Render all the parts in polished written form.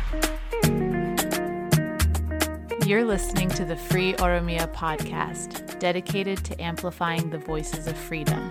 You're listening to the Free Oromia podcast, dedicated to amplifying the voices of freedom.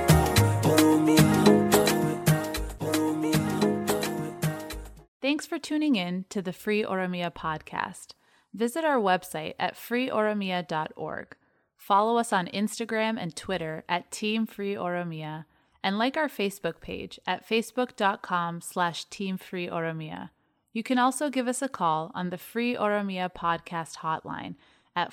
Thanks for tuning in to the Free Oromia podcast. Visit our website at freeoromia.org. Follow us on Instagram and Twitter at Team Free Oromia, and like our Facebook page at facebook.com/Team Free Oromia. You can also give us a call on the Free Oromia podcast hotline at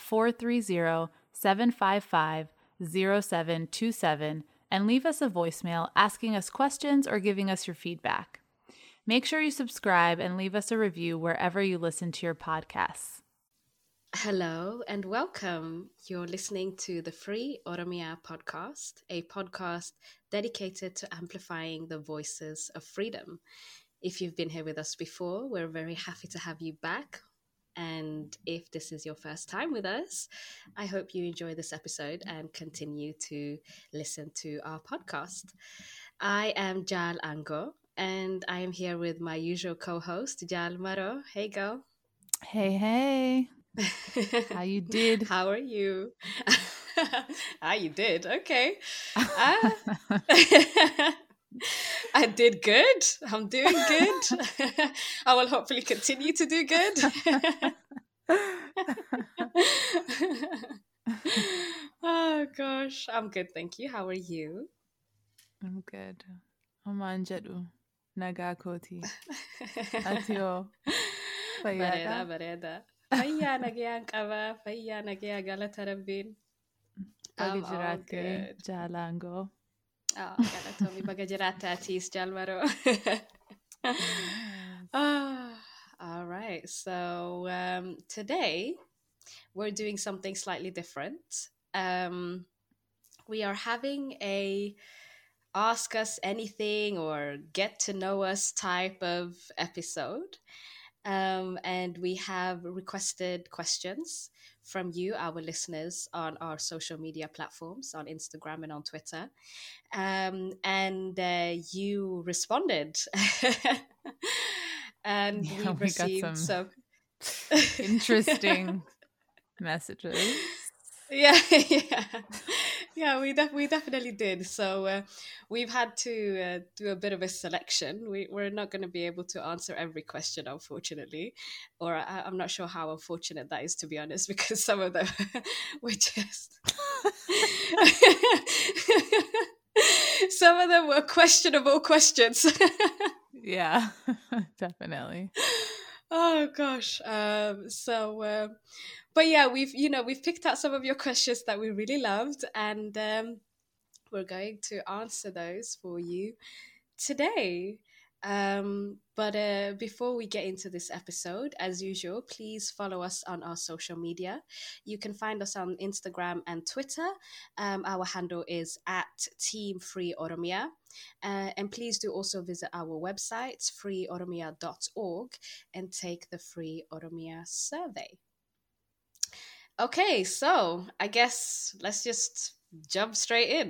430-755-0727 and leave us a voicemail asking us questions or giving us your feedback. Make sure you subscribe and leave us a review wherever you listen to your podcasts. Hello and welcome. You're listening to the Free Oromia podcast, a podcast dedicated to amplifying the voices of freedom. If you've been here with us before, we're very happy to have you back. And if this is your first time with us, I hope you enjoy this episode and continue to listen to our podcast. I am Jal Ango, and I am here with my usual co-host, Jal Maro. Hey, girl. Hey. How you did? How are you? How you did? Okay. I did good. I'm doing good. I will hopefully continue to do good. Oh gosh, I'm good, thank you. How are you? I'm good. Omanjadu nagakoti. Atio. Bareda. Fayya nagyan qaba, fayya nagya galata rabbiin. I'm all good. Jalango. Oh, galatomi baga jiraata atiis Jalmaro. All right. So today we're doing something slightly different. We are having a ask us anything or get to know us type of episode. And we have requested questions from you, our listeners, on our social media platforms, on Instagram and on Twitter. And you responded. And we received some interesting messages. Yeah, we definitely did. So we've had to do a bit of a selection. We're not going to be able to answer every question, unfortunately, or I'm not sure how unfortunate that is, to be honest, because some of them were just some of them were questionable questions. Yeah, definitely. Oh gosh. But yeah, we've picked out some of your questions that we really loved, and we're going to answer those for you today. But before we get into this episode, as usual, please follow us on our social media. You can find us on Instagram and Twitter. Our handle is at Team Free Oromia. And please do also visit our website, freeoromia.org, and take the Free Oromia survey. Okay, so I guess let's just jump straight in.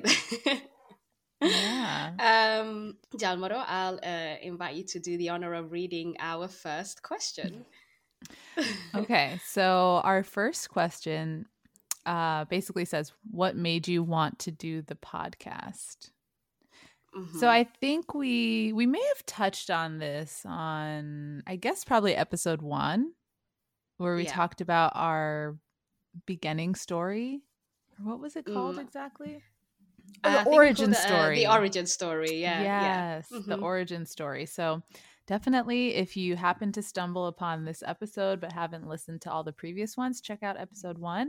Yeah. Jalmaro, I'll invite you to do the honor of reading our first question. Okay, so our first question basically says, what made you want to do the podcast? Mm-hmm. So I think we may have touched on this on, I guess, probably episode 1, where we talked about our beginning story. What was it called exactly? The origin story. The origin story, yeah. Yes, mm-hmm. The origin story. So definitely, if you happen to stumble upon this episode but haven't listened to all the previous ones, check out episode 1.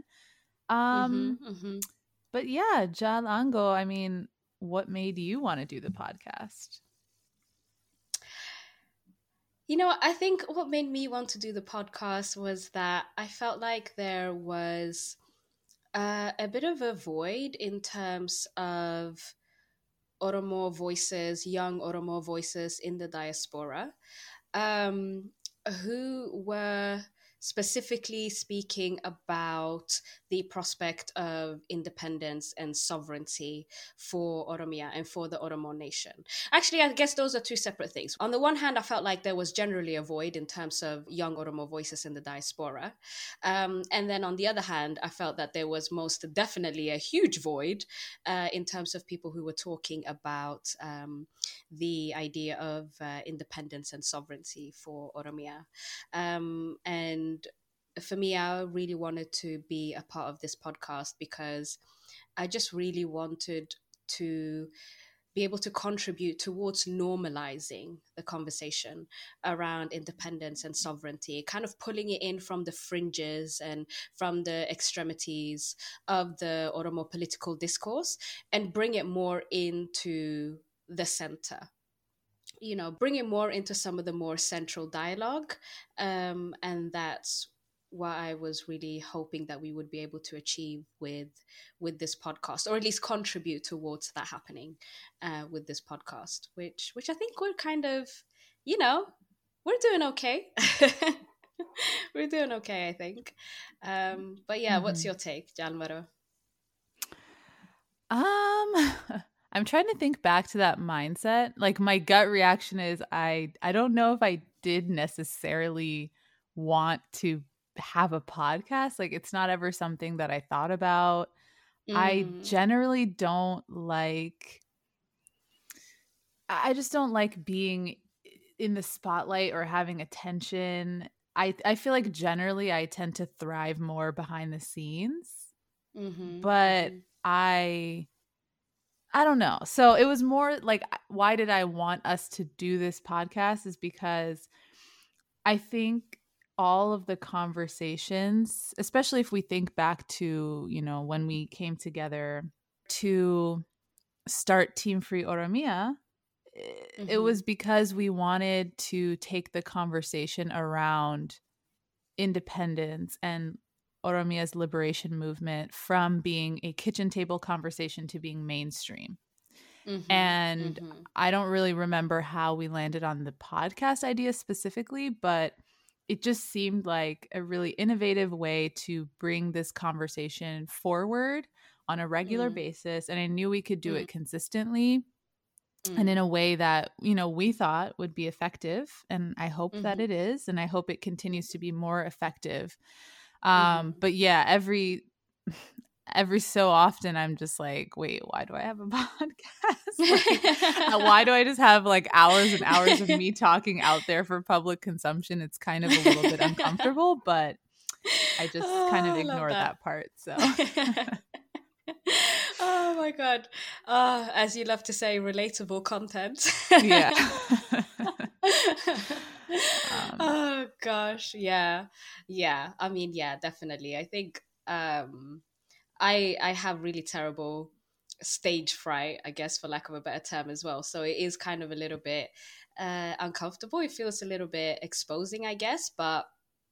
But yeah, Jal Ango, I mean, what made you want to do the podcast? You know, I think what made me want to do the podcast was that I felt like there was a bit of a void in terms of Oromo voices, young Oromo voices in the diaspora, who were specifically speaking about the prospect of independence and sovereignty for Oromia and for the Oromo nation. Actually, I guess those are two separate things. On the one hand, I felt like there was generally a void in terms of young Oromo voices in the diaspora. And then on the other hand, I felt that there was most definitely a huge void in terms of people who were talking about the idea of independence and sovereignty for Oromia. And for me, I really wanted to be a part of this podcast because I just really wanted to be able to contribute towards normalizing the conversation around independence and sovereignty, kind of pulling it in from the fringes and from the extremities of the Oromo political discourse and bring it more into the center. Bring it more into some of the more central dialogue. And that's what I was really hoping that we would be able to achieve with this podcast, or at least contribute towards that happening with this podcast, which I think we're kind of, we're doing okay. We're doing okay, I think. But yeah, what's your take, Jalmaro? I'm trying to think back to that mindset. Like, my gut reaction is I don't know if I did necessarily want to have a podcast. Like, it's not ever something that I thought about. I generally don't like, I just don't like being in the spotlight or having attention. I feel like generally I tend to thrive more behind the scenes. But I don't know. So it was more like, why did I want us to do this podcast is because I think all of the conversations, especially if we think back to, when we came together to start Team Free Oromia, it was because we wanted to take the conversation around independence and Oromia's liberation movement from being a kitchen table conversation to being mainstream. And I don't really remember how we landed on the podcast idea specifically, but it just seemed like a really innovative way to bring this conversation forward on a regular basis. And I knew we could do it consistently and in a way that, we thought would be effective. And I hope that it is. And I hope it continues to be more effective. But yeah, every so often I'm just like, wait, why do I have a podcast? Like, why do I just have like hours and hours of me talking out there for public consumption? It's kind of a little bit uncomfortable, but I just kind of ignore that part. So oh my God. As you love to say, relatable content. Yeah. Oh gosh. Yeah. I mean, yeah, definitely. I think I have really terrible stage fright, I guess, for lack of a better term as well. So it is kind of a little bit uncomfortable. It feels a little bit exposing, I guess. But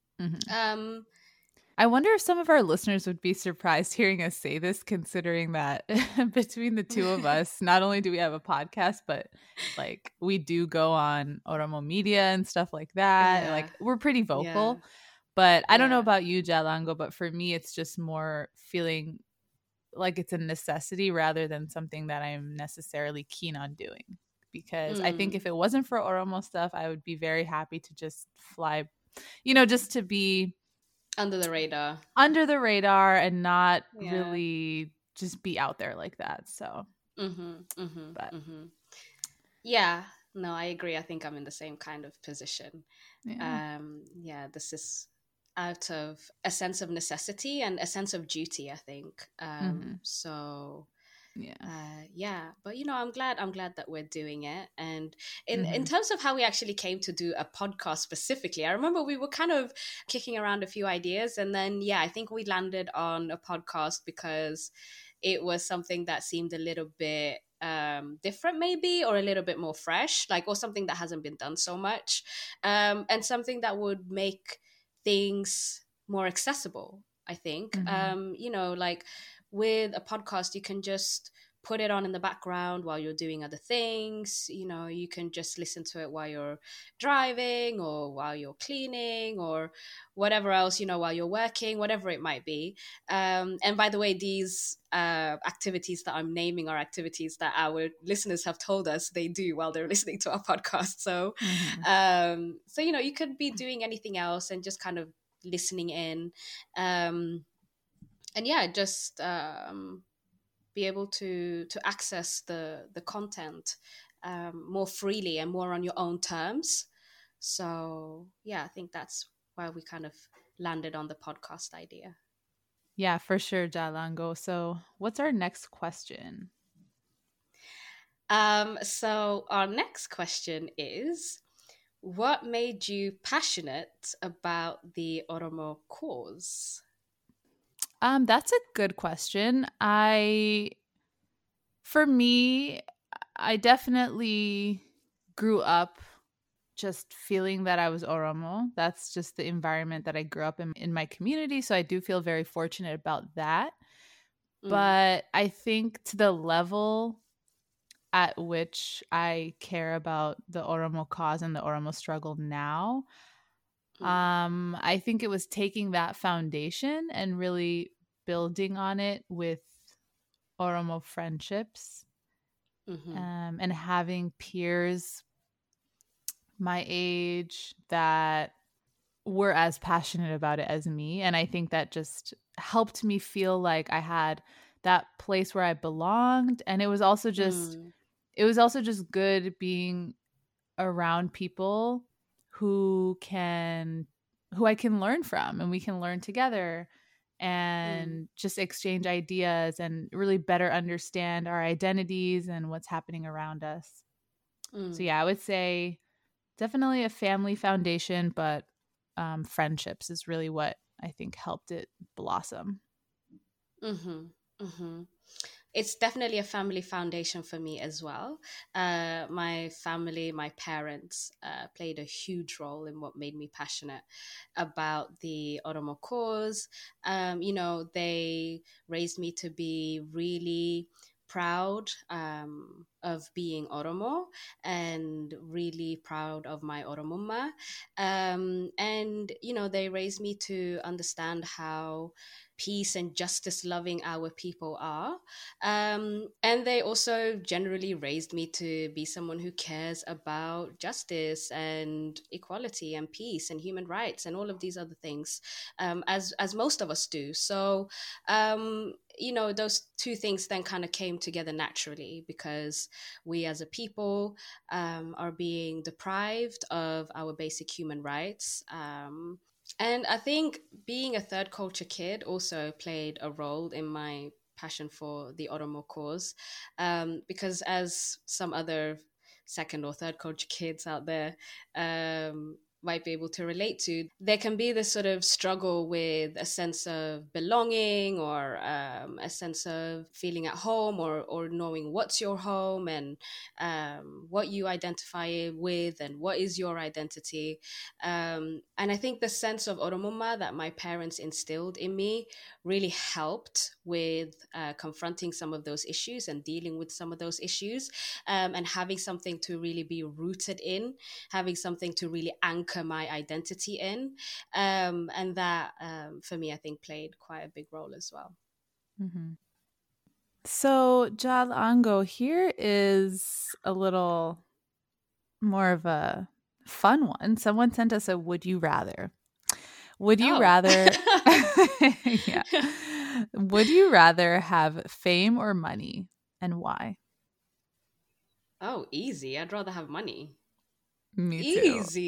I wonder if some of our listeners would be surprised hearing us say this, considering that between the two of us, not only do we have a podcast, but like we do go on Oromo Media and stuff like that. Yeah. Like, we're pretty vocal. But I don't know about you, Jalango, but for me, it's just more feeling like it's a necessity rather than something that I'm necessarily keen on doing. Because I think if it wasn't for Oromo stuff, I would be very happy to just fly, just to be under the radar and not really just be out there like that. So, yeah, no, I agree. I think I'm in the same kind of position. This is out of a sense of necessity and a sense of duty, I think. So but I'm glad that we're doing it. And in terms of how we actually came to do a podcast specifically, I remember we were kind of kicking around a few ideas, and then I think we landed on a podcast because it was something that seemed a little bit different, maybe, or a little bit more fresh, like, or something that hasn't been done so much, and something that would make things more accessible, I think. Like with a podcast, you can just put it on in the background while you're doing other things. You know, you can just listen to it while you're driving or while you're cleaning or whatever else, you know, while you're working, whatever it might be. And by the way, these activities that I'm naming are activities that our listeners have told us they do while they're listening to our podcast. So, so you know, you could be doing anything else and just kind of listening in, and yeah, just be able to access the content more freely and more on your own terms. So yeah, I think that's why we kind of landed on the podcast idea. Yeah, for sure, Jalango. So what's our next question? So our next question is, what made you passionate about the Oromo cause? That's a good question. For me, I definitely grew up just feeling that I was Oromo. That's just the environment that I grew up in my community. So I do feel very fortunate about that. But I think to the level at which I care about the Oromo cause and the Oromo struggle now, I think it was taking that foundation and really building on it with Oromo friendships, and having peers my age that were as passionate about it as me. And I think that just helped me feel like I had that place where I belonged. And it was also just good being around people who I can learn from, and we can learn together and just exchange ideas and really better understand our identities and what's happening around us. So yeah, I would say definitely a family foundation, but friendships is really what I think helped it blossom. It's definitely a family foundation for me as well. My family, my parents played a huge role in what made me passionate about the Oromo cause. You know, they raised me to be really proud of being Oromo and really proud of my Oromoma. And, you know, they raised me to understand how peace and justice loving our people are. And they also generally raised me to be someone who cares about justice and equality and peace and human rights and all of these other things, as most of us do. So, you know, those two things then kind of came together naturally because we as a people are being deprived of our basic human rights. And I think being a third culture kid also played a role in my passion for the Oromo cause, because as some other second or third culture kids out there might be able to relate to, there can be this sort of struggle with a sense of belonging or a sense of feeling at home or knowing what's your home and what you identify with and what is your identity. And I think the sense of Oromoma that my parents instilled in me really helped with confronting some of those issues and dealing with some of those issues, and having something to really be rooted in, having something to really anchor my identity in. And that, for me, I think played quite a big role as well. So, Jalango, here is a little more of a fun one. Someone sent us a would you rather. Would you rather yeah. Would you rather have fame or money, and why? Oh, easy. I'd rather have money. Me too. Easy.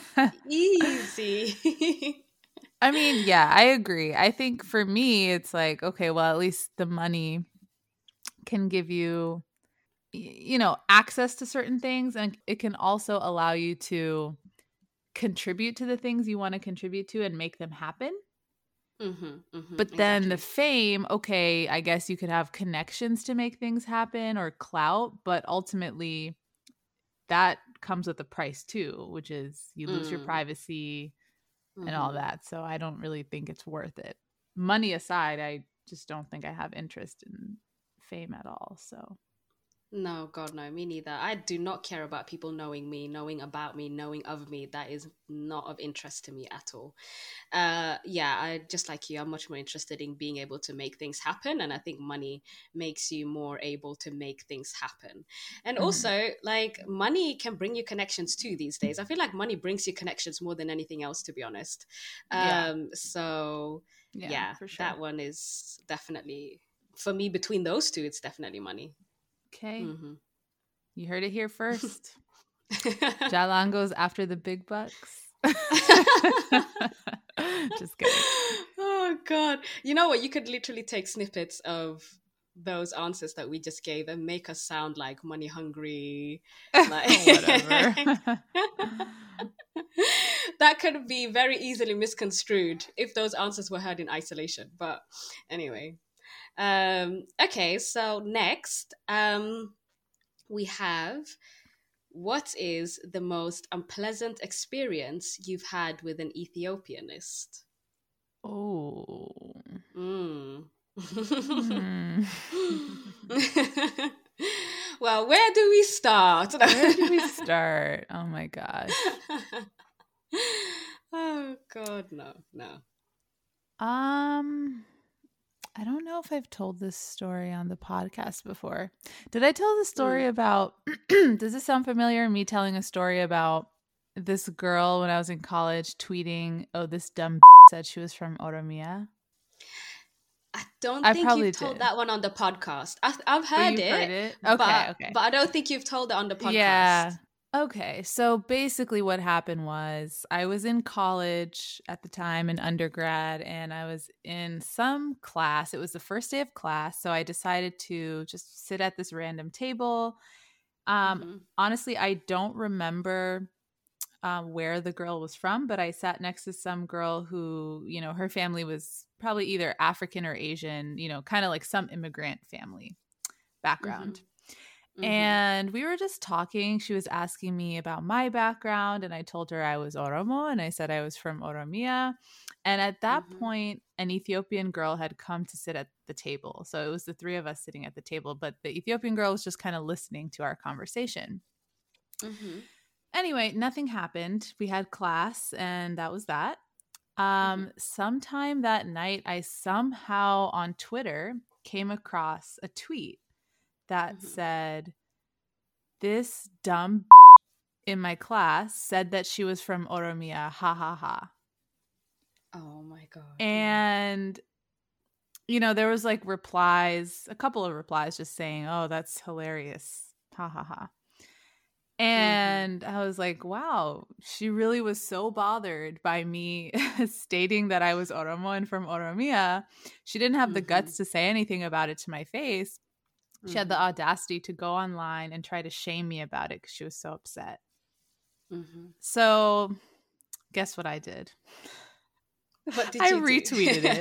Easy. I mean, yeah, I agree. I think for me, it's like, okay, well, at least the money can give you, you know, access to certain things, and it can also allow you to contribute to the things you want to contribute to and make them happen. But then exactly. the fame, okay, I guess you could have connections to make things happen or clout, but ultimately that comes with a price too, which is you lose your privacy and all that. So I don't really think it's worth it. Money aside, I just don't think I have interest in fame at all. So No, God, no, me neither. I do not care about people knowing me, knowing about me, knowing of me. That is not of interest to me at all. Yeah, I just like you, I'm much more interested in being able to make things happen. And I think money makes you more able to make things happen. And also, like, money can bring you connections too these days. I feel like money brings you connections more than anything else, to be honest. So, yeah, for sure. that one is definitely, for me, between those two, it's definitely money. Okay. Mm-hmm. You heard it here first. Jalan goes after the big bucks. Just kidding. Oh, God. You know what? You could literally take snippets of those answers that we just gave and make us sound like money hungry. Like whatever. That could be very easily misconstrued if those answers were heard in isolation. But anyway. Okay, so next, we have, what is the most unpleasant experience you've had with an Ethiopianist? Oh. Well, where do we start? Where do we start? Oh my gosh. Oh God, no. I don't know if I've told this story on the podcast before. Did I tell the story about, does this sound familiar? Me telling a story about this girl when I was in college tweeting, oh, this dumb said she was from Oromia. I don't think you've told that one on the podcast. I've heard it. Okay. But I don't think you've told it on the podcast. Yeah. Okay, so basically what happened was I was in college at the time in undergrad, and I was in some class. It was the first day of class, so I decided to just sit at this random table. Honestly, I don't remember where the girl was from, but I sat next to some girl who, you know, her family was probably either African or Asian, you know, kind of like some immigrant family background. And we were just talking. She was asking me about my background, and I told her I was Oromo, and I said I was from Oromia. And at that point, an Ethiopian girl had come to sit at the table. So it was the three of us sitting at the table, but the Ethiopian girl was just kind of listening to our conversation. Anyway, nothing happened. We had class, and that was that. Sometime that night, I somehow on Twitter came across a tweet that said, this dumb in my class said that she was from Oromia, ha ha ha. Oh my God. And, you know, there was like replies, a couple of replies just saying, oh, that's hilarious, ha ha ha. And I was like, wow, she really was so bothered by me stating that I was Oromo and from Oromia. She didn't have the guts to say anything about it to my face. She had the audacity to go online and try to shame me about it because she was so upset. So guess what I did? What did I you retweeted it.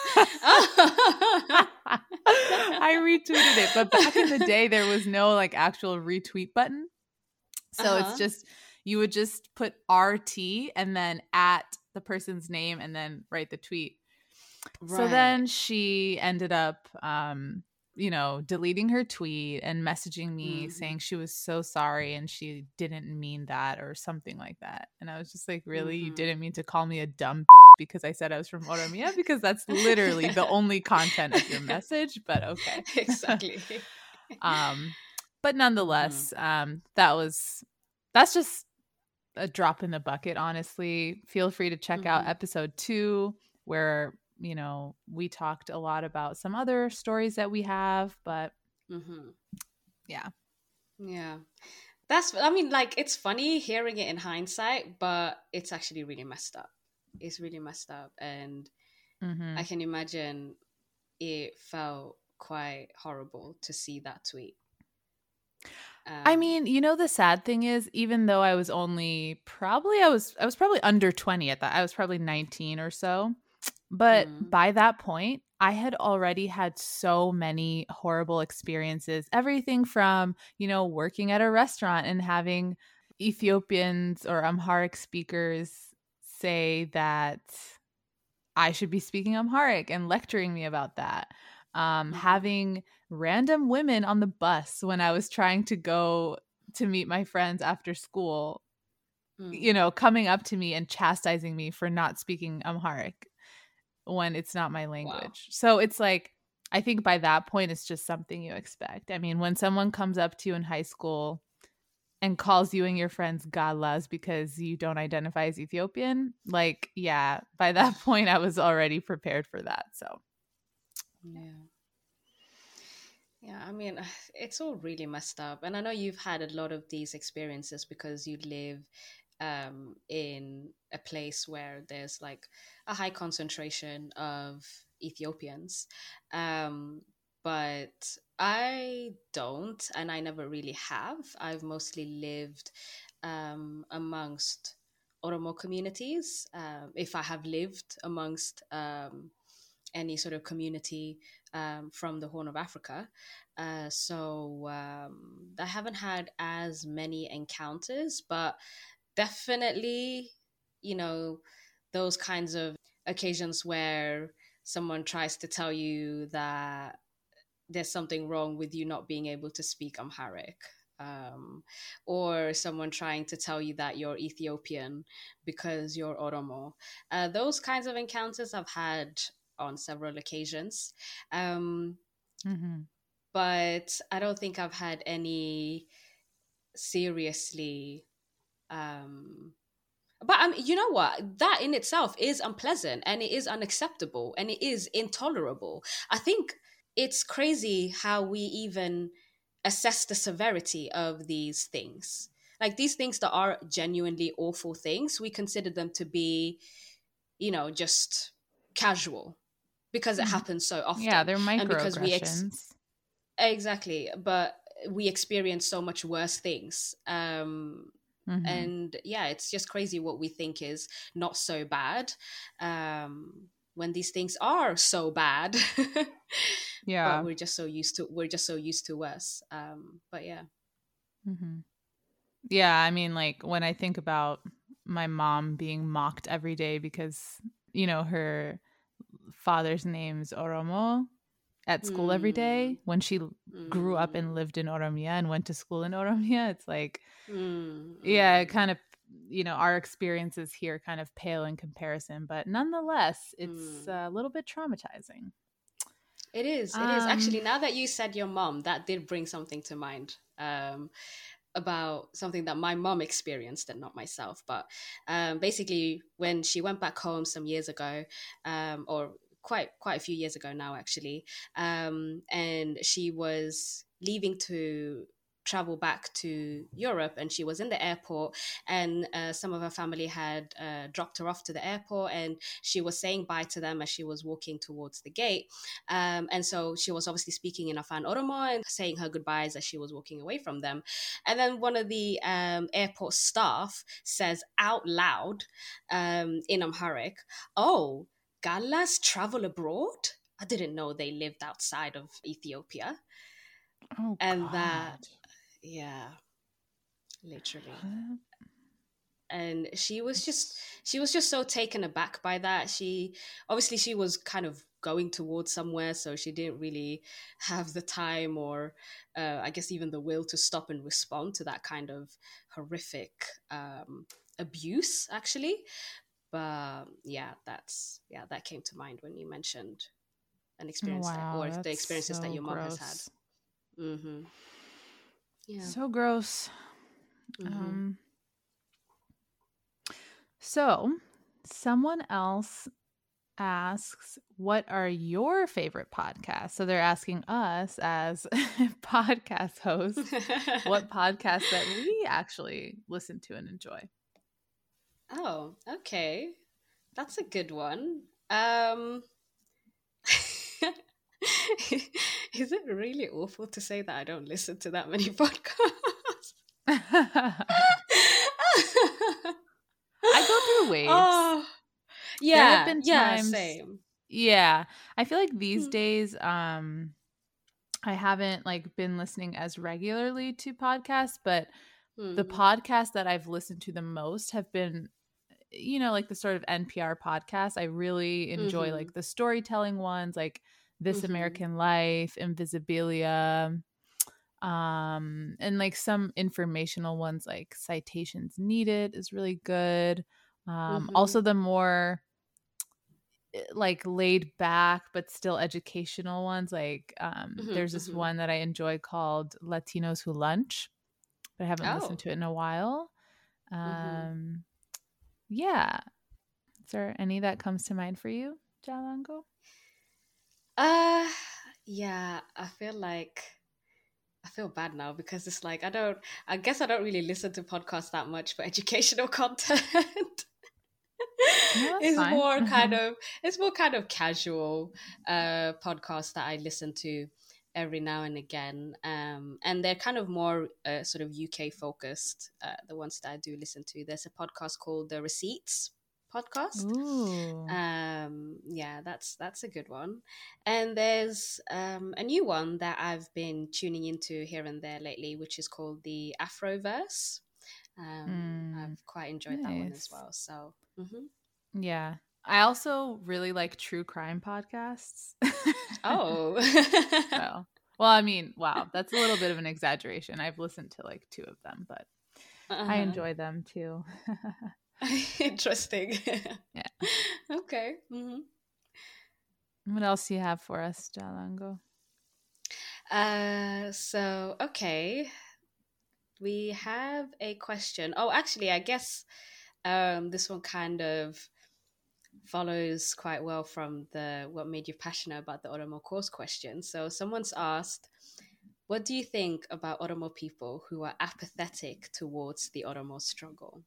I retweeted it. But back in the day, there was no like actual retweet button. So it's just, you would just put RT and then at the person's name and then write the tweet. Right. So then she ended up, you know, deleting her tweet and messaging me saying she was so sorry and she didn't mean that or something like that. And I was just like, really? You didn't mean to call me a dumb because I said I was from Oromia? Because that's literally the only content of your message, but okay. Exactly. But nonetheless, that's just a drop in the bucket, honestly. Feel free to check out episode 2 where, you know, we talked a lot about some other stories that we have, but yeah. I mean, like, it's funny hearing it in hindsight, but it's actually really messed up. It's really messed up. And I can imagine it felt quite horrible to see that tweet. I mean, you know, the sad thing is, even though I was only probably, I was probably under 20 at that. I was probably 19 or so. But by that point, I had already had so many horrible experiences. Everything from, you know, working at a restaurant and having Ethiopians or Amharic speakers say that I should be speaking Amharic and lecturing me about that. having random women on the bus when I was trying to go to meet my friends after school, coming up to me and chastising me for not speaking Amharic when it's not my language. Wow. So it's like, I think by that point, it's just something you expect. I mean, when someone comes up to you in high school and calls you and your friends galas because you don't identify as Ethiopian, like, yeah, by that point, I was already prepared for that. So, Yeah, I mean, it's all really messed up. And I know you've had a lot of these experiences because you live in a place where there's like a high concentration of Ethiopians. But I don't, and I never really have. I've mostly lived amongst Oromo communities. If I have lived amongst any sort of community from the Horn of Africa. So I haven't had as many encounters, but definitely, those kinds of occasions where someone tries to tell you that there's something wrong with you not being able to speak Amharic. Or someone trying to tell you that you're Ethiopian because you're Oromo. Those kinds of encounters I've had on several occasions. But I don't think I've had any seriously. But you know what? That in itself is unpleasant and it is unacceptable and it is intolerable. I think it's crazy how we even assess the severity of these things. Like these things that are genuinely awful things, we consider them to be, just casual because it happens so often. Yeah, they're microaggressions. And because exactly, but we experience so much worse things. And yeah, it's just crazy what we think is not so bad when these things are so bad. Yeah, but we're just so used to worse. But yeah. Yeah, I mean, like when I think about my mom being mocked every day because her father's name's Oromo at school every day when she grew up and lived in Oromia and went to school in Oromia, it's like yeah, it kind of our experiences here kind of pale in comparison, but nonetheless it's a little bit traumatizing. It is actually, now that you said your mom, that did bring something to mind about something that my mom experienced and not myself. But basically when she went back home some years ago, or quite a few years ago now actually, and she was leaving to travel back to Europe, and she was in the airport, and some of her family had dropped her off to the airport, and she was saying bye to them as she was walking towards the gate, and so she was obviously speaking in Afan Oromo and saying her goodbyes as she was walking away from them, and then one of the airport staff says out loud in Amharic, "Oh, Gallas travel abroad? I didn't know they lived outside of Ethiopia." Oh, and God. that Yeah, literally. And she was just so taken aback by that. She was kind of going towards somewhere, so she didn't really have the time or I guess even the will to stop and respond to that kind of horrific abuse actually. But that came to mind when you mentioned an experience the experiences that your mom has had. Yeah. So gross. So someone else asks, what are your favorite podcasts? So they're asking us as podcast hosts what podcasts that we actually listen to and enjoy. Oh, okay. That's a good one. Is it really awful to say that I don't listen to that many podcasts? I go through waves. Oh, yeah, there have been times, same. Yeah, I feel like these days, I haven't like been listening as regularly to podcasts, but the podcasts that I've listened to the most have been, like the sort of NPR podcasts. I really enjoy like the storytelling ones, like This American Life, Invisibilia, and like some informational ones like Citations Needed is really good. Also the more like laid back but still educational ones, like there's this one that I enjoy called Latinos Who Lunch, but I haven't listened to it in a while. Yeah. Is there any that comes to mind for you, Jalango? Yeah, I feel bad now because it's like I guess I don't really listen to podcasts that much for educational content. No, it's fine. more kind of casual podcasts that I listen to every now and again, and they're kind of more sort of UK focused. The ones that I do listen to, there's a podcast called The Receipts podcast. Ooh. Yeah, that's a good one. And there's a new one that I've been tuning into here and there lately, which is called the Afroverse. I've quite enjoyed that one as well. So yeah, I also really like true crime podcasts. Oh. well, I mean, wow, that's a little bit of an exaggeration. I've listened to like 2 of them, but I enjoy them too. Interesting. Yeah. Okay. What else do you have for us, Jalango? So okay, we have a question. Oh, actually, I guess this one kind of follows quite well from the what made you passionate about the Oromo course question. So someone's asked, what do you think about Oromo people who are apathetic towards the Oromo struggle?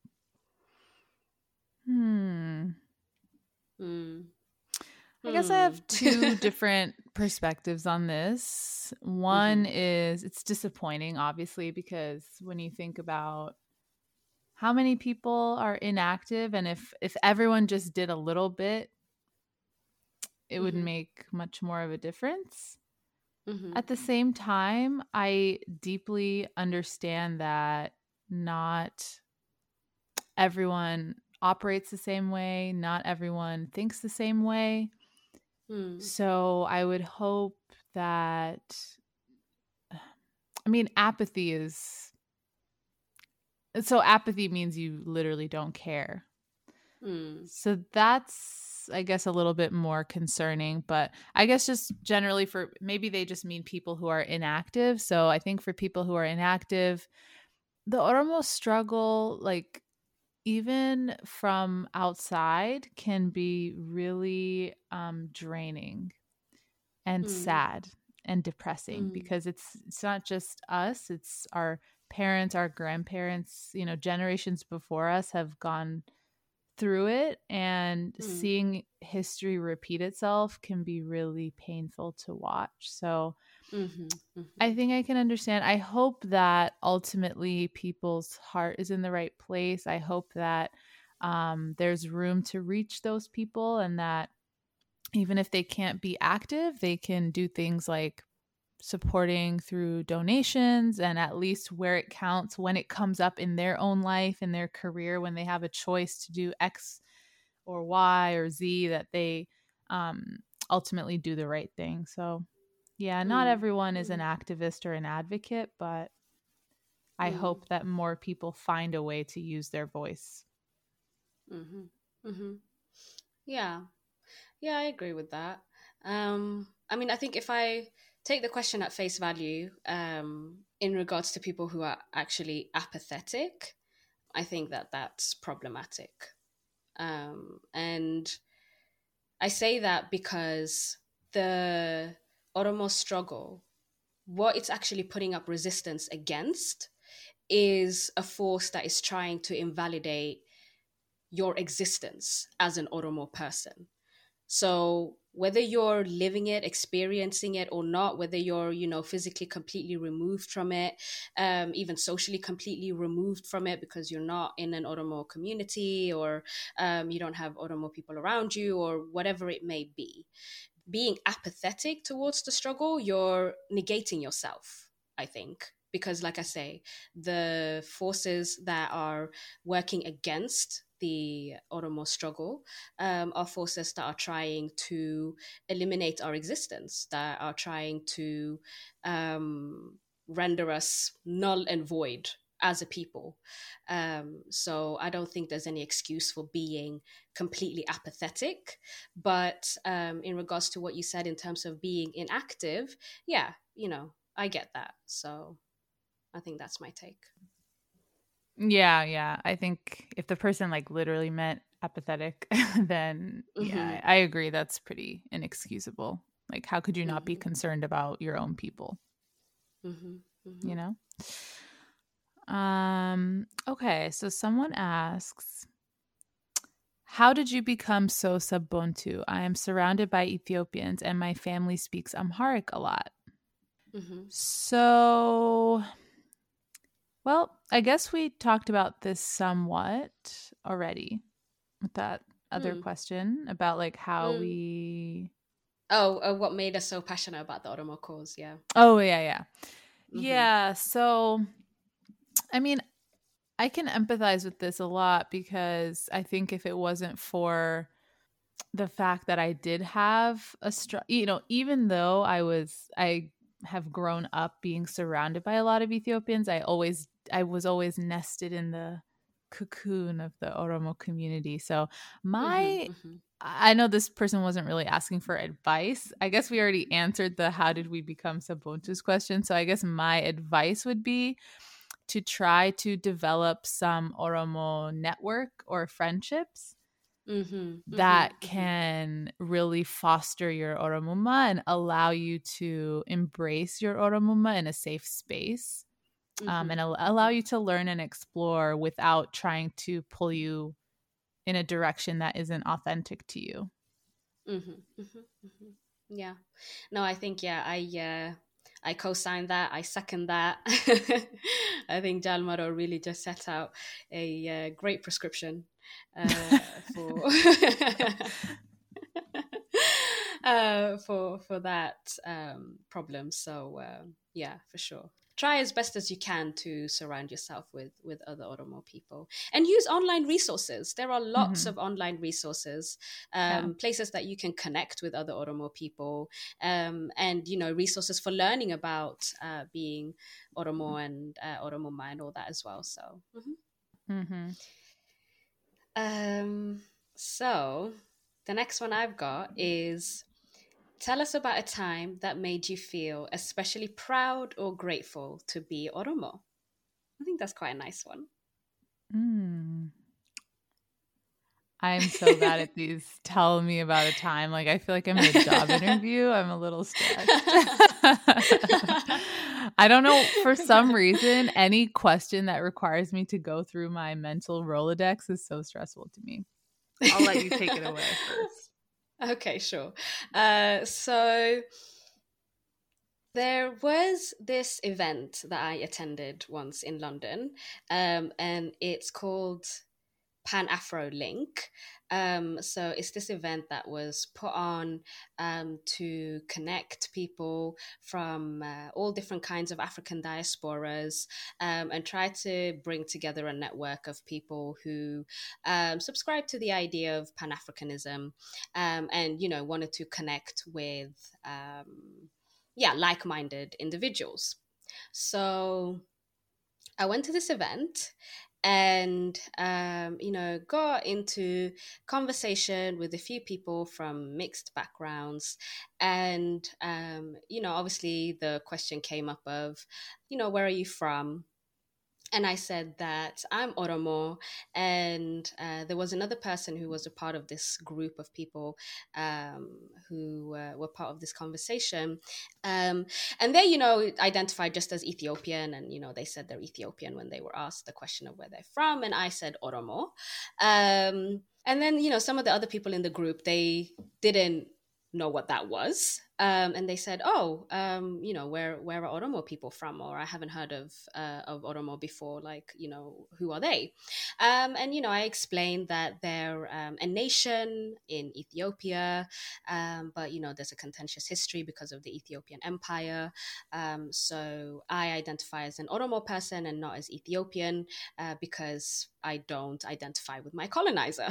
I guess I have 2 different perspectives on this. One is it's disappointing, obviously, because when you think about how many people are inactive, and if everyone just did a little bit, it would make much more of a difference. At the same time, I deeply understand that not everyone operates the same way, not everyone thinks the same way. So I would hope that, I mean, apathy means you literally don't care. So that's, I guess, a little bit more concerning, but I guess just generally for maybe they just mean people who are inactive. So I think for people who are inactive, the Oromo struggle, like even from outside, can be really draining and sad and depressing because it's not just us, it's our parents, our grandparents, generations before us have gone through it, and seeing history repeat itself can be really painful to watch. So I think I can understand. I hope that ultimately people's heart is in the right place. I hope that there's room to reach those people, and that even if they can't be active, they can do things like supporting through donations, and at least where it counts, when it comes up in their own life, in their career, when they have a choice to do X or Y or Z, that they ultimately do the right thing. So yeah, not everyone is an activist or an advocate, but I hope that more people find a way to use their voice. Yeah, I agree with that. I mean, I think if I take the question at face value, in regards to people who are actually apathetic, I think that that's problematic. And I say that because the Oromo struggle, what it's actually putting up resistance against is a force that is trying to invalidate your existence as an Oromo person. So whether you're living it, experiencing it or not, whether you're, physically completely removed from it, even socially completely removed from it because you're not in an Oromo community, or you don't have Oromo people around you, or whatever it may be, being apathetic towards the struggle, you're negating yourself, I think. Because like I say, the forces that are working against the Oromo struggle are forces that are trying to eliminate our existence, that are trying to render us null and void as a people. So I don't think there's any excuse for being completely apathetic. But in regards to what you said in terms of being inactive, yeah, I get that. So I think that's my take. Yeah. I think if the person like literally meant apathetic, then yeah, I agree. That's pretty inexcusable. Like, how could you not be concerned about your own people? You know? Okay, so someone asks, how did you become so Sabontu? I am surrounded by Ethiopians and my family speaks Amharic a lot. So, well, I guess we talked about this somewhat already with that other question about like how we... what made us so passionate about the Oromo cause, yeah. Oh, yeah. Yeah, so, I mean, I can empathize with this a lot because I think if it wasn't for the fact that I did have even though I have grown up being surrounded by a lot of Ethiopians, I was always nested in the cocoon of the Oromo community. So I know this person wasn't really asking for advice. I guess we already answered the how did we become Sabontu's question. So I guess my advice would be to try to develop some Oromo network or friendships that can really foster your Oromuma and allow you to embrace your Oromuma in a safe space, and allow you to learn and explore without trying to pull you in a direction that isn't authentic to you. Yeah. No, I think, I co-sign that. I second that. I think Jalmaro really just set out a great prescription for for that problem. So yeah, for sure. Try as best as you can to surround yourself with other Oromo people and use online resources. There are lots of online resources, places that you can connect with other Oromo people, and resources for learning about being Oromo and Oromoma and all that as well. So, so the next one I've got is, tell us about a time that made you feel especially proud or grateful to be Oromo. I think that's quite a nice one. I'm so bad at these. Tell me about a time. Like, I feel like I'm in a job interview. I'm a little stressed. I don't know. For some reason, any question that requires me to go through my mental Rolodex is so stressful to me. I'll let you take it away first. Okay, sure. So there was this event that I attended once in London, and it's called Pan Afro Link. So it's this event that was put on to connect people from all different kinds of African diasporas, and try to bring together a network of people who subscribe to the idea of Pan-Africanism, and wanted to connect with like-minded individuals. So I went to this event and got into conversation with a few people from mixed backgrounds, and obviously the question came up of where are you from, and I said that I'm Oromo, and there was another person who was a part of this group of people who were part of this conversation, and they, identified just as Ethiopian, and they said they're Ethiopian when they were asked the question of where they're from, and I said Oromo, and then some of the other people in the group, they didn't know what that was. And they said, "Oh, where are Oromo people from?" Or, "I haven't heard of Oromo before. Like, who are they?" And I explained that they're a nation in Ethiopia, but there's a contentious history because of the Ethiopian Empire. So I identify as an Oromo person and not as Ethiopian, because I don't identify with my colonizer.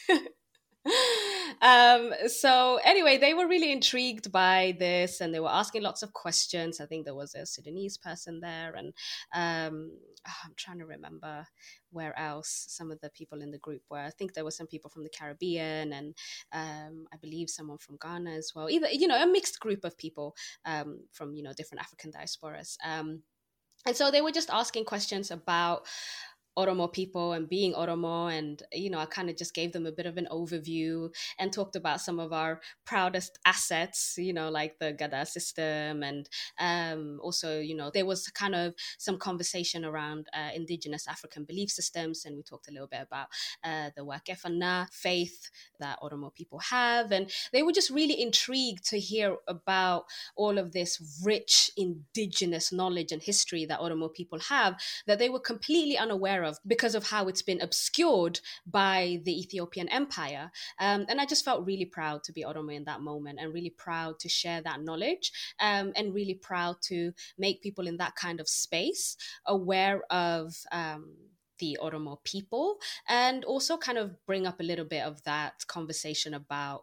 So anyway, they were really intrigued by this, and they were asking lots of questions. I think there was a Sudanese person there, and I'm trying to remember where else some of the people in the group were. I think there were some people from the Caribbean, and I believe someone from Ghana as well. Either a mixed group of people from different African diasporas. And so they were just asking questions about Oromo people and being Oromo. And, I kind of just gave them a bit of an overview and talked about some of our proudest assets, like the Gada system. And also, there was kind of some conversation around indigenous African belief systems. And we talked a little bit about the Wakefana faith that Oromo people have. And they were just really intrigued to hear about all of this rich indigenous knowledge and history that Oromo people have, that they were completely unaware of because of how it's been obscured by the Ethiopian Empire. And I just felt really proud to be Oromo in that moment, and really proud to share that knowledge, and really proud to make people in that kind of space aware of the Oromo people, and also kind of bring up a little bit of that conversation about,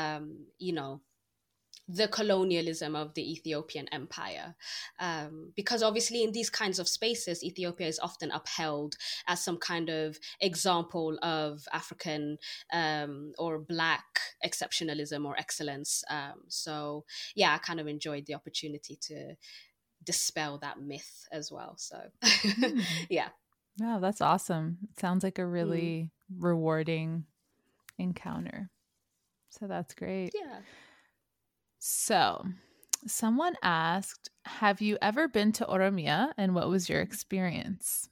the colonialism of the Ethiopian Empire. Because obviously in these kinds of spaces, Ethiopia is often upheld as some kind of example of African or Black exceptionalism or excellence. So yeah, I kind of enjoyed the opportunity to dispel that myth as well. So yeah. Wow, that's awesome. It sounds like a really rewarding encounter. So that's great. Yeah. So, someone asked, have you ever been to Oromia, and what was your experience?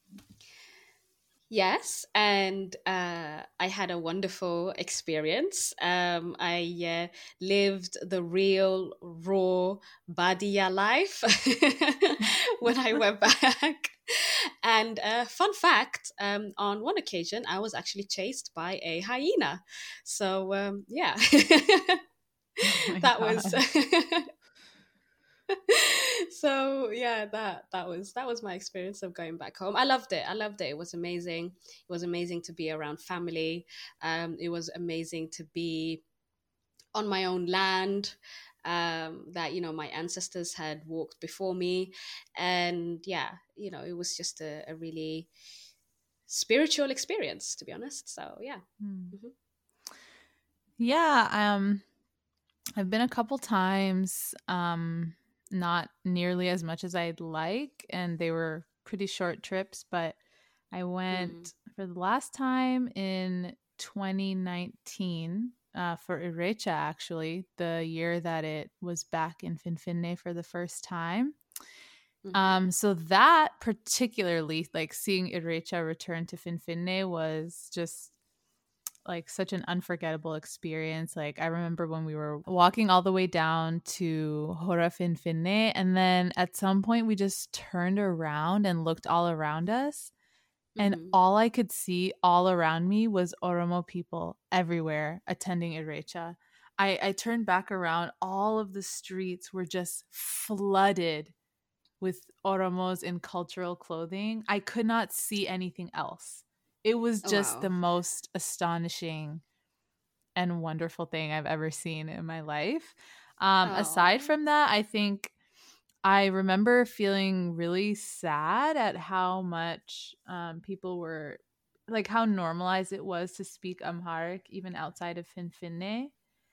Yes, and I had a wonderful experience. I lived the real, raw Badia life when I went back. And fun fact, on one occasion, I was actually chased by a hyena. So, yeah. That was so yeah, that was my experience of going back home. I loved it. It was amazing. It was amazing to be around family. It was amazing to be on my own land, that my ancestors had walked before me. And yeah, it was just a really spiritual experience, to be honest. So yeah. Mm-hmm. Yeah, I've been a couple times, not nearly as much as I'd like, and they were pretty short trips, but I went for the last time in 2019 for Irecha, actually, the year that it was back in Finfinne for the first time. So that particularly, like seeing Irecha return to Finfinne, was just like such an unforgettable experience. Like I remember when we were walking all the way down to Hora Finfinne, and then at some point we just turned around and looked all around us, and all I could see all around me was Oromo people everywhere attending Irecha. I turned back around, all of the streets were just flooded with Oromos in cultural clothing. I could not see anything else. It was just the most astonishing and wonderful thing I've ever seen in my life. Aside from that, I think I remember feeling really sad at how much people were, like how normalized it was to speak Amharic even outside of Finfinne.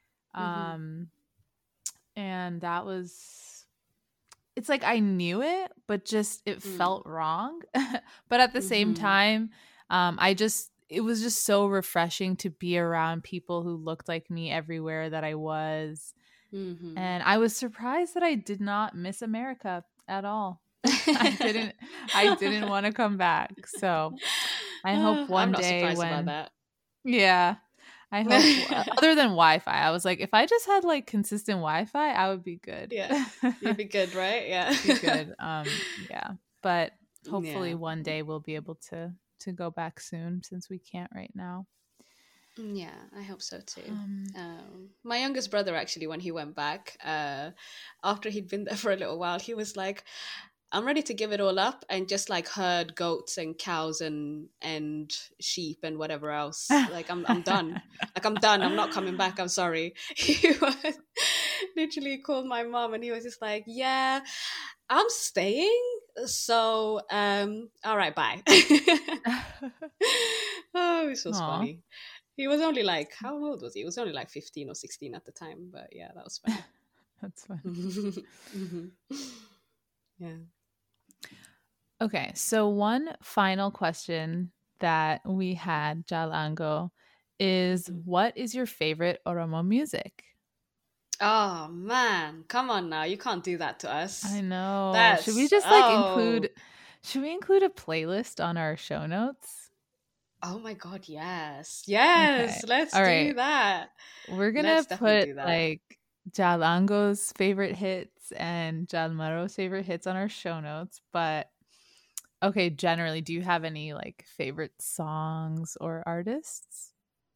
And that was, it's like I knew it, but just it felt wrong. But at the same time, it was just so refreshing to be around people who looked like me everywhere that I was. And I was surprised that I did not miss America at all. I didn't want to come back. So I hope one day about that. Yeah. I hope other than Wi-Fi. I was like, if I just had like consistent Wi-Fi, I would be good. Yeah, you'd be good, right? Yeah, be good. Yeah, but hopefully one day we'll be able to go back soon, since we can't right now. Yeah, I hope so too. My youngest brother, actually, when he went back, after he'd been there for a little while, he was like, I'm ready to give it all up and just like herd goats and cows and sheep and whatever else. Like I'm done. Like I'm done. I'm not coming back. I'm sorry. He was literally called my mom and he was just like, yeah, I'm staying. So, all right, bye. Oh, this was funny. He was only like, how old was he? He was only like 15 or 16 at the time. But yeah, that was fun. That's fun. Mm-hmm. Yeah. Okay, so one final question that we had, Jalango, is what is your favorite Oromo music? Oh man, come on now. You can't do that to us. I know. Should we just include a playlist on our show notes? Oh my god, yes. Yes, okay. Let's do that. We're going to put like Jalango's favorite hits and Jalmaro's favorite hits on our show notes, but okay, generally, do you have any like favorite songs or artists?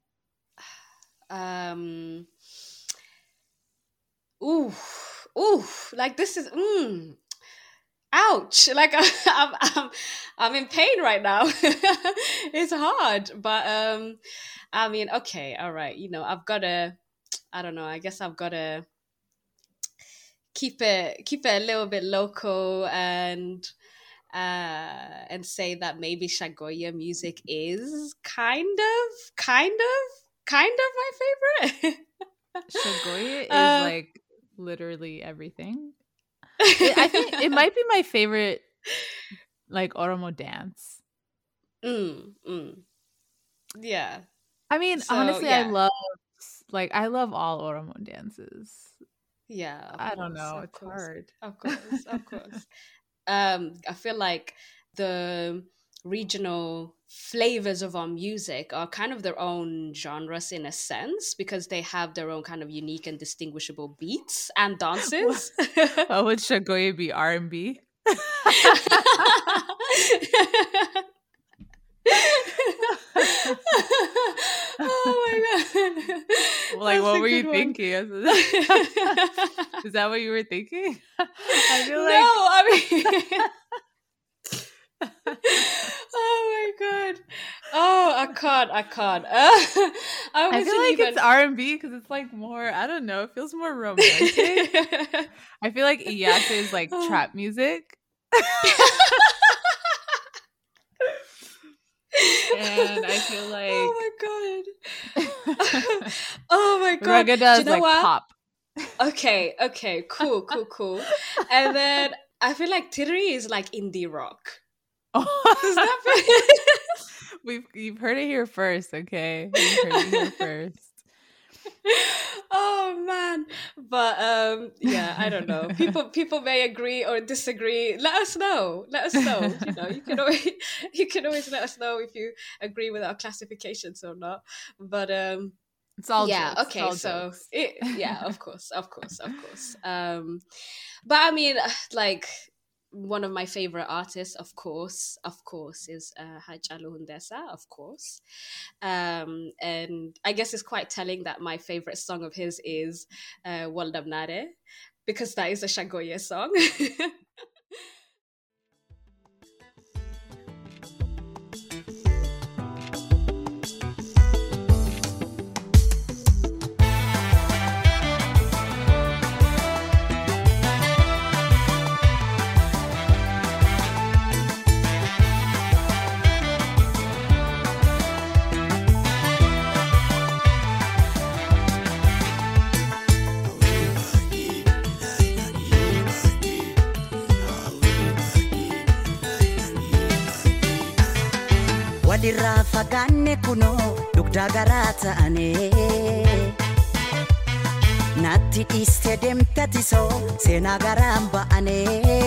Like this is ouch. Like I'm in pain right now. It's hard, but I mean, okay, all right. You know, I've got to, I don't know. I guess I've got to keep it a little bit local and say that maybe Shagoye music is kind of my favorite. Shagoye is like literally everything. I think it might be my favorite, like Oromo dance. Yeah. I mean, so, honestly, yeah. I love all Oromo dances. Yeah. I don't know. It's hard. Of course. I feel like the regional flavors of our music are kind of their own genres in a sense, because they have their own kind of unique and distinguishable beats and dances. What would Shagoye be? R&B? Oh my god! Like, what were you thinking? Is that what you were thinking? I feel like oh my god! Oh, I can't. I feel like it's R&B because it's like more. I don't know. It feels more romantic. I feel like Iyase is like trap music. And I feel like oh my god, Ragada is like what? Pop. Okay, cool. And then I feel like Tirri is like indie rock. Does that You've heard it here first, okay? You've heard it here first. Oh man, but yeah, I don't know. People may agree or disagree. Let us know. You know, you can always let us know if you agree with our classifications or not. But it's all jokes. Okay, so of course. But I mean, like, one of my favorite artists, of course, is Hachalu Hundessa, of course. And I guess it's quite telling that my favorite song of his is Waldamnare, because that is a Shagoye song. Wadirra fagaanne kunoo dugda garaa ta'ane natti dhiiste deemtatisoo seenaa garaan ba'ane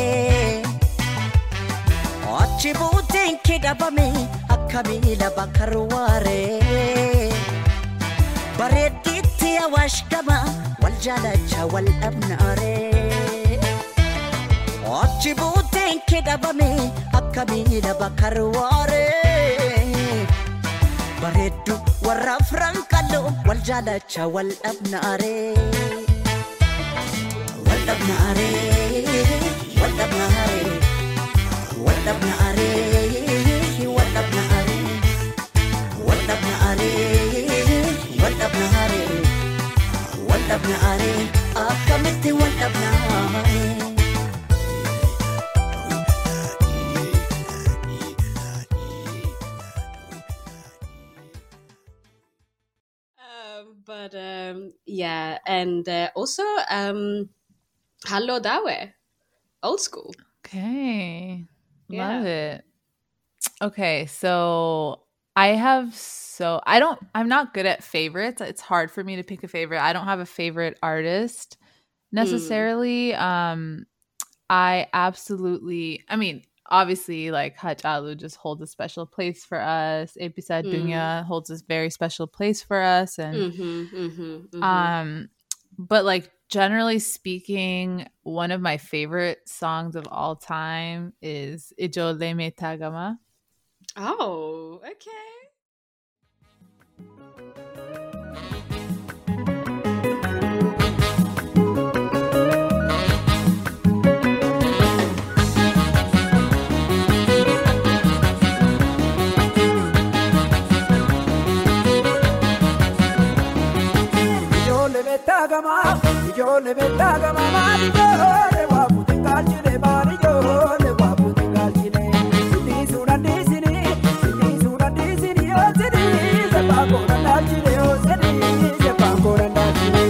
achi buutiin kidhabame akka miila bakkarwaare bareedditti awaash gama wal jaalacha wal dhabnaare achi buuteen kee dhabame akka miidha bakarwaare bareeddu warra frankallo wal jaalacha wal dhabnaare wal dhabnaare wal dhabnaare wal dhabnaare wal dhabnaare wal dhabnaare wal dhabnaare wal dhabnaare akkamitti wal dhabnaare But yeah, and also Hallo Dawe, old school. Okay, love it. Okay, so I'm not good at favorites. It's hard for me to pick a favorite. I don't have a favorite artist necessarily. Obviously, like Hachalu just holds a special place for us. Episa Dunya holds a very special place for us, and but like generally speaking, one of my favorite songs of all time is Ijo Leme Tagama. Oh, okay. Yo le betagama mani le wa putingalchine mani yo le wa putingalchine sini surandisini yo sini se pa korandalchine yo sini se pa korandalchine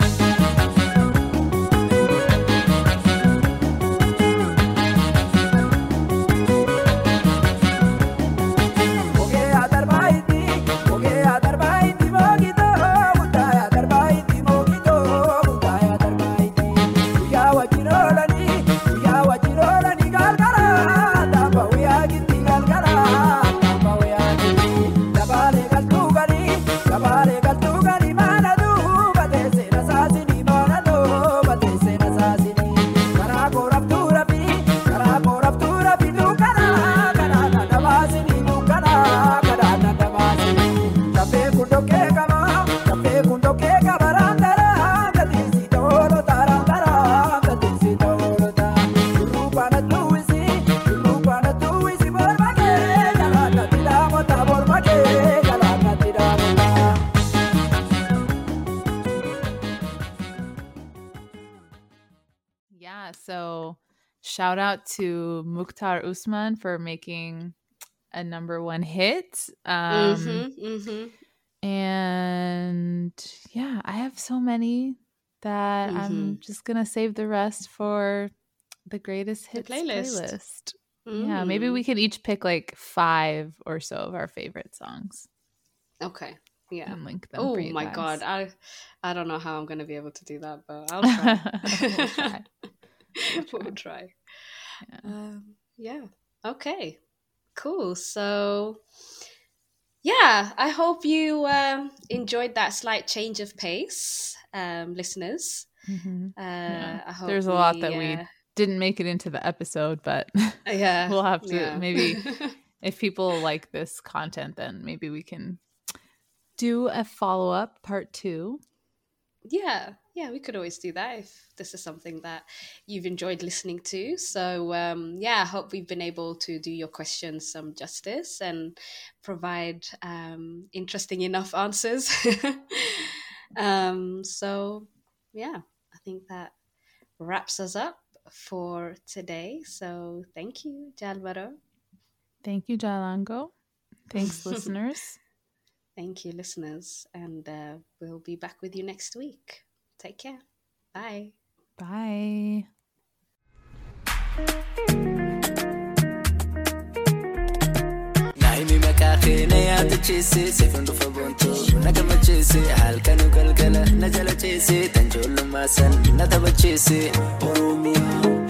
Shout out to Mukhtar Usman for making a #1 hit. And yeah, I have so many that I'm just going to save the rest for the greatest hits playlist. Yeah, maybe we can each pick like 5 or so of our favorite songs. Okay. Yeah. And link them. Oh my God. I don't know how I'm going to be able to do that, but I'll try. We'll try. Yeah. Okay. Cool. So, yeah, I hope you enjoyed that slight change of pace, listeners. I hope there's a lot that we didn't make it into the episode, but yeah, we'll have to maybe if people like this content, then maybe we can do a follow-up part 2. Yeah, we could always do that if this is something that you've enjoyed listening to. So, I hope we've been able to do your questions some justice and provide interesting enough answers. So, yeah, I think that wraps us up for today. So, thank you, Jalvaro. Thank you, Jalango. Thanks, listeners. Thank you, listeners. And we'll be back with you next week. Take care. Bye. Bye. Naimi makakene ya tuchisi sekundu fabonto nakama chisi halkanu galgala najala chisi tanjolo masan natabachisi orumi